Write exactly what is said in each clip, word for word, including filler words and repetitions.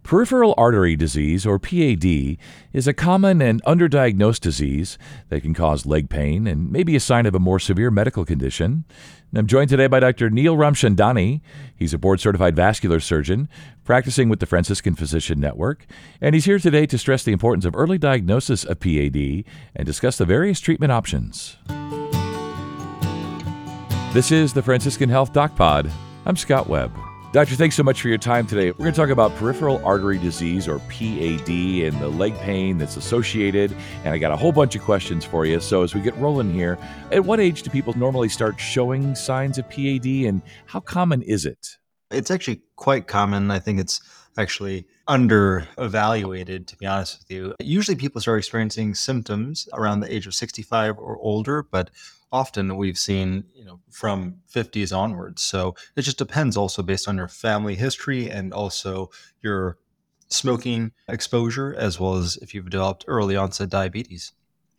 Peripheral artery disease, or P A D, is a common and underdiagnosed disease that can cause leg pain and may be a sign of a more severe medical condition. And I'm joined today by Doctor Neil Ramchandani. He's a board-certified vascular surgeon practicing with the Franciscan Physician Network, and he's here today to stress the importance of early diagnosis of P A D and discuss the various treatment options. This is the Franciscan Health Doc Pod. I'm Scott Webb. Doctor, thanks so much for your time today. We're going to talk about peripheral artery disease, or P A D, and the leg pain that's associated. And I got a whole bunch of questions for you. So as we get rolling here, at what age do people normally start showing signs of P A D, and how common is it? It's actually quite common. I think it's actually under evaluated, to be honest with you. Usually people start experiencing symptoms around the age of sixty-five or older, but often we've seen, you know, from fifties onwards. So it just depends also based on your family history and also your smoking exposure, as well as if you've developed early onset diabetes.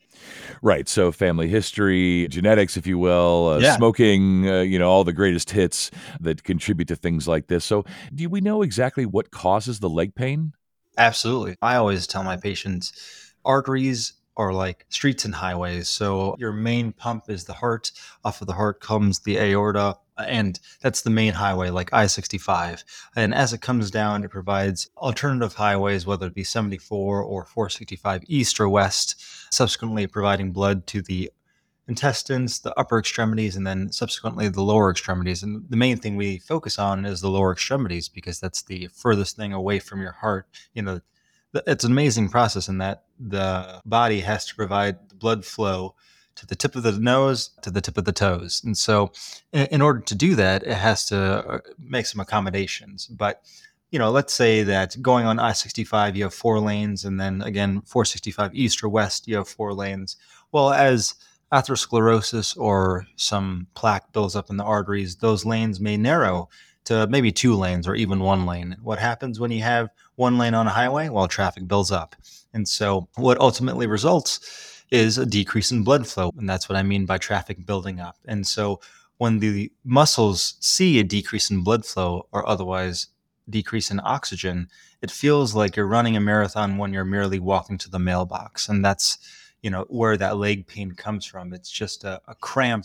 Right. So family history, genetics, if you will, uh, Yeah. smoking, uh, you know, all the greatest hits that contribute to things like this. So do we know exactly what causes the leg pain? Absolutely. I always tell my patients arteries are like streets and highways. So your main pump is the heart. Off of the heart comes the aorta, and that's the main highway, like I sixty-five. And as it comes down, it provides alternative highways, whether it be seventy-four or four sixty-five east or west, subsequently providing blood to the intestines, the upper extremities, and then subsequently the lower extremities. And the main thing we focus on is the lower extremities because that's the furthest thing away from your heart. You know, th- it's an amazing process in that the body has to provide the blood flow to the tip of the nose to the tip of the toes. And so in, in order to do that, it has to uh, make some accommodations. But you know, let's say that going on I sixty-five, you have four lanes, and then again, four sixty-five east or west, you have four lanes. Well, as atherosclerosis or some plaque builds up in the arteries, those lanes may narrow to maybe two lanes or even one lane. What happens when you have one lane on a highway? Well, traffic builds up. And so what ultimately results is a decrease in blood flow. And that's what I mean by traffic building up. And so when the muscles see a decrease in blood flow or otherwise decrease in oxygen, it feels like you're running a marathon when you're merely walking to the mailbox. And that's you know, where that leg pain comes from. It's just a, a cramp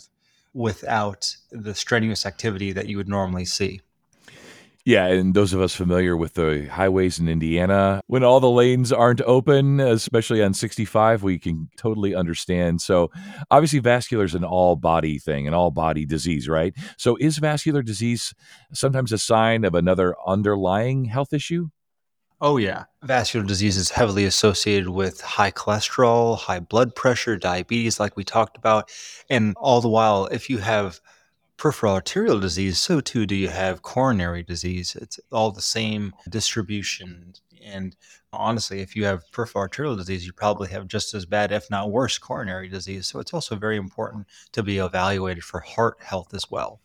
without the strenuous activity that you would normally see. Yeah, and those of us familiar with the highways in Indiana, when all the lanes aren't open, especially on sixty-five, we can totally understand. So obviously vascular is an all-body thing, an all-body disease, right? So is vascular disease sometimes a sign of another underlying health issue? Oh, yeah. Vascular disease is heavily associated with high cholesterol, high blood pressure, diabetes, like we talked about. And all the while, if you have peripheral arterial disease, so too do you have coronary disease. It's all the same distribution. And honestly, if you have peripheral arterial disease, you probably have just as bad, if not worse, coronary disease. So it's also very important to be evaluated for heart health as well.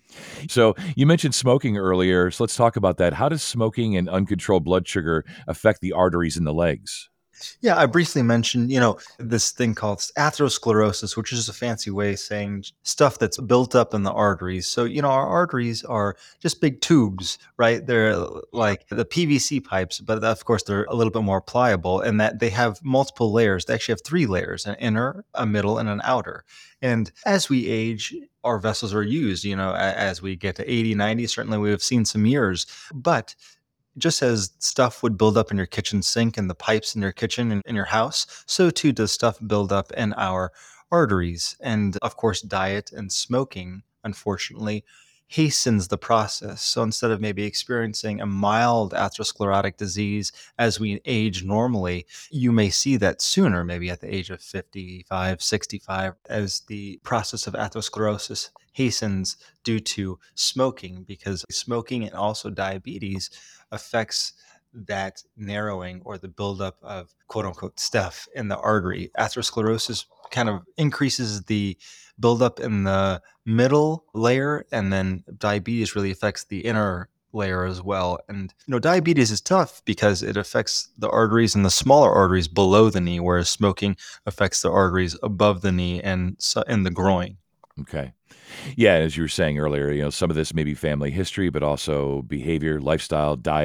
So you mentioned smoking earlier, so let's talk about that. How does smoking and uncontrolled blood sugar affect the arteries in the legs? Yeah, I briefly mentioned, you know, this thing called atherosclerosis, which is a fancy way of saying stuff that's built up in the arteries. So, you know, our arteries are just big tubes, right? They're uh, like the P V C pipes, but of course they're a little bit more pliable in that they have multiple layers. They actually have three layers, an inner, a middle, and an outer. And as we age, our vessels are used, you know, a- as we get to eighty, ninety, certainly we have seen some years, but just as stuff would build up in your kitchen sink and the pipes in your kitchen and in your house, so too does stuff build up in our arteries. And of course, diet and smoking, unfortunately, hastens the process. So instead of maybe experiencing a mild atherosclerotic disease as we age normally, you may see that sooner, maybe at the age of fifty-five, sixty-five, as the process of atherosclerosis hastens due to smoking, because smoking and also diabetes affects that narrowing or the buildup of quote unquote stuff in the artery. Atherosclerosis kind of increases the buildup in the middle layer, and then diabetes really affects the inner layer as well. And you know, diabetes is tough because it affects the arteries and the smaller arteries below the knee, whereas smoking affects the arteries above the knee and so- and the groin. Okay. Yeah, as you were saying earlier, you know, some of this may be family history, but also behavior, lifestyle, diet,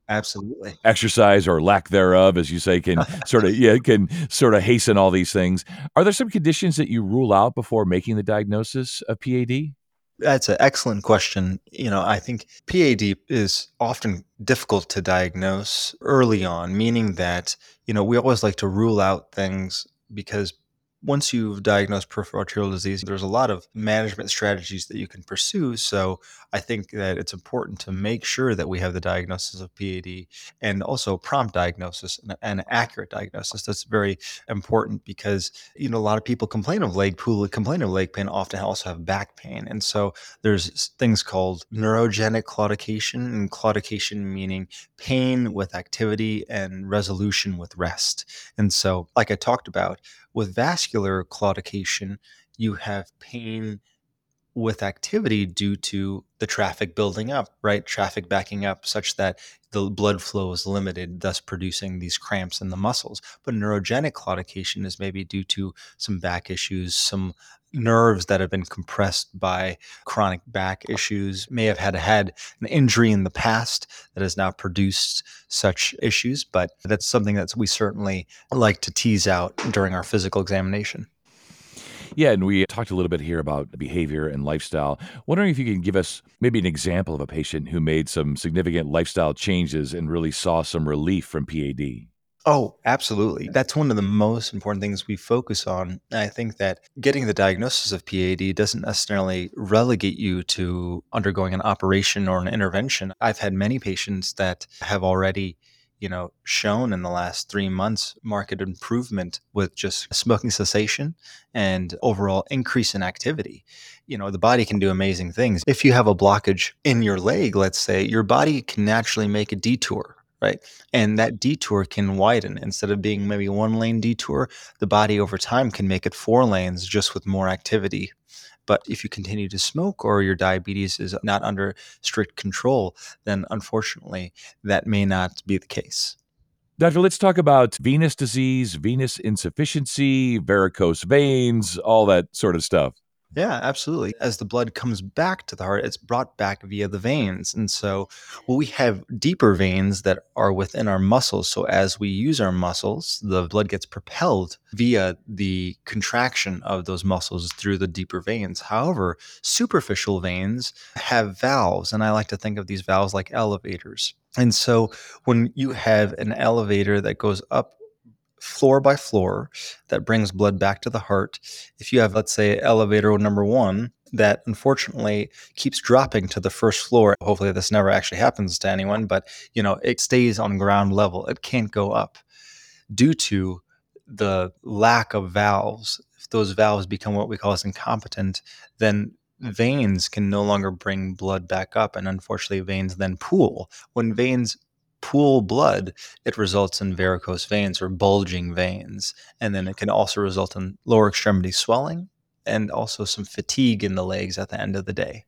Absolutely. Exercise or lack thereof, as you say, can sort of yeah can sort of hasten all these things. Are there some conditions that you rule out before making the diagnosis of P A D? That's an excellent question. You know, I think P A D is often difficult to diagnose early on, meaning that, you know, we always like to rule out things because once you've diagnosed peripheral arterial disease, there's a lot of management strategies that you can pursue. So I think that it's important to make sure that we have the diagnosis of P A D and also prompt diagnosis and an accurate diagnosis. That's very important because, you know, a lot of people complain of leg pool, complain of leg pain, often also have back pain. And so there's s- things called neurogenic claudication, and claudication meaning pain with activity and resolution with rest. And so, like I talked about, with vascular claudication, you have pain with activity due to the traffic building up, right? Traffic backing up such that the blood flow is limited, thus producing these cramps in the muscles. But neurogenic claudication is maybe due to some back issues, some nerves that have been compressed by chronic back issues, may have had had an injury in the past that has now produced such issues. But that's something that we certainly like to tease out during our physical examination. Yeah, and we talked a little bit here about behavior and lifestyle. Wondering if you can give us maybe an example of a patient who made some significant lifestyle changes and really saw some relief from P A D. Oh, absolutely. That's one of the most important things we focus on. And I think that getting the diagnosis of P A D doesn't necessarily relegate you to undergoing an operation or an intervention. I've had many patients that have already, you know, shown in the last three months marked improvement with just smoking cessation and overall increase in activity. You know, the body can do amazing things. If you have a blockage in your leg, let's say, your body can naturally make a detour. Right. And that detour can widen. Instead of being maybe one lane detour, the body over time can make it four lanes just with more activity. But if you continue to smoke or your diabetes is not under strict control, then unfortunately, that may not be the case. Doctor, let's talk about venous disease, venous insufficiency, varicose veins, all that sort of stuff. Yeah, absolutely. As the blood comes back to the heart, it's brought back via the veins. And so, well, we have deeper veins that are within our muscles. So, as we use our muscles, the blood gets propelled via the contraction of those muscles through the deeper veins. However, superficial veins have valves. And I like to think of these valves like elevators. And so, when you have an elevator that goes up floor by floor that brings blood back to the heart. If you have, let's say, elevator number one that unfortunately keeps dropping to the first floor, hopefully this never actually happens to anyone, but you know, it stays on ground level. It can't go up due to the lack of valves. If those valves become what we call as incompetent, then veins can no longer bring blood back up. And unfortunately, veins then pool. When veins pool blood, it results in varicose veins or bulging veins. And then it can also result in lower extremity swelling and also some fatigue in the legs at the end of the day.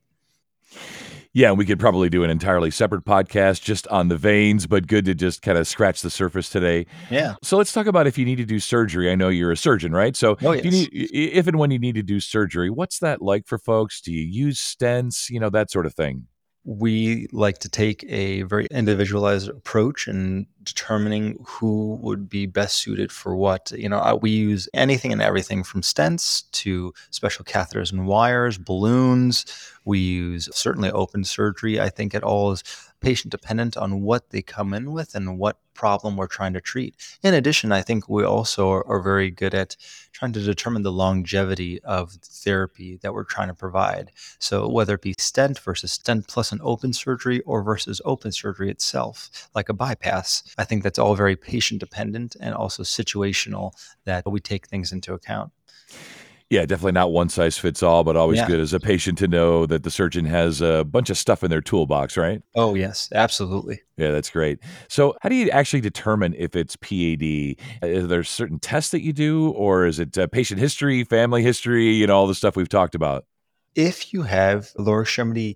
Yeah, and we could probably do an entirely separate podcast just on the veins, but good to just kind of scratch the surface today. Yeah. So let's talk about if you need to do surgery. I know you're a surgeon, right? So Oh, if you yes. need, if and when you need to do surgery, what's that like for folks? Do you use stents? You know, that sort of thing. We like to take a very individualized approach in determining who would be best suited for what. You know, uh, we use anything and everything from stents to special catheters and wires, balloons. We use certainly open surgery. I think it all is patient dependent on what they come in with and what problem we're trying to treat. In addition, I think we also are, are very good at trying to determine the longevity of therapy that we're trying to provide. So whether it be stent versus stent plus an open surgery or versus open surgery itself, like a bypass, I think that's all very patient dependent and also situational that we take things into account. Yeah, definitely not one size fits all, but always Yeah. good as a patient to know that the surgeon has a bunch of stuff in their toolbox, right? Oh, yes, absolutely. Yeah, that's great. So, how do you actually determine if it's P A D? Are there certain tests that you do, or is it uh, patient history, family history, you know, all the stuff we've talked about? If you have lower extremity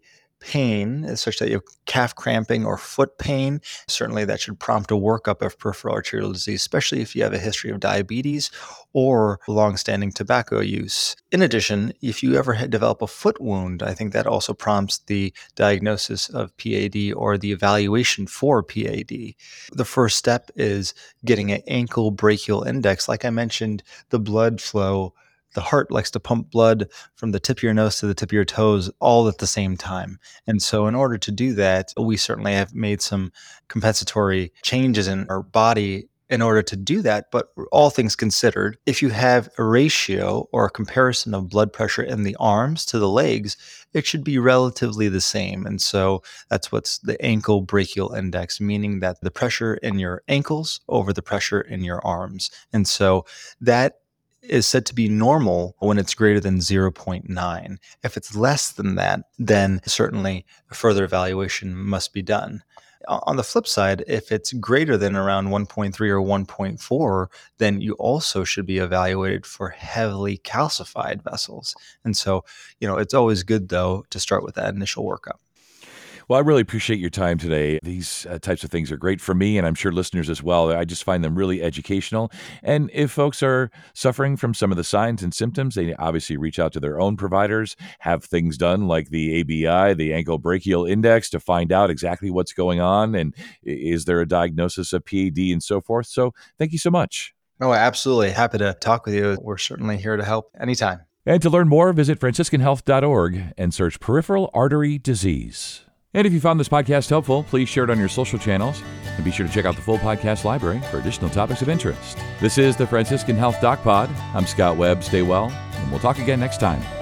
pain, such that you have calf cramping or foot pain, certainly that should prompt a workup of peripheral arterial disease, especially if you have a history of diabetes or longstanding tobacco use. In addition, if you ever develop a foot wound, I think that also prompts the diagnosis of P A D or the evaluation for P A D. The first step is getting an ankle brachial index. Like I mentioned, the blood flow. The heart likes to pump blood from the tip of your nose to the tip of your toes all at the same time. And so in order to do that, we certainly have made some compensatory changes in our body in order to do that. But all things considered, if you have a ratio or a comparison of blood pressure in the arms to the legs, it should be relatively the same. And so that's what's the ankle brachial index, meaning that the pressure in your ankles over the pressure in your arms. And so that is said to be normal when it's greater than zero point nine. If it's less than that, then certainly further evaluation must be done. On the flip side, if it's greater than around one point three or one point four, then you also should be evaluated for heavily calcified vessels. And so, you know, it's always good, though, to start with that initial workup. Well, I really appreciate your time today. These uh, types of things are great for me, and I'm sure listeners as well. I just find them really educational. And if folks are suffering from some of the signs and symptoms, they obviously reach out to their own providers, have things done like the A B I, the ankle brachial index, to find out exactly what's going on and is there a diagnosis of P A D and so forth. So thank you so much. Oh, absolutely. Happy to talk with you. We're certainly here to help anytime. And to learn more, visit franciscan health dot org and search peripheral artery disease. And if you found this podcast helpful, please share it on your social channels and be sure to check out the full podcast library for additional topics of interest. This is the Franciscan Health Doc Pod. I'm Scott Webb. Stay well, and we'll talk again next time.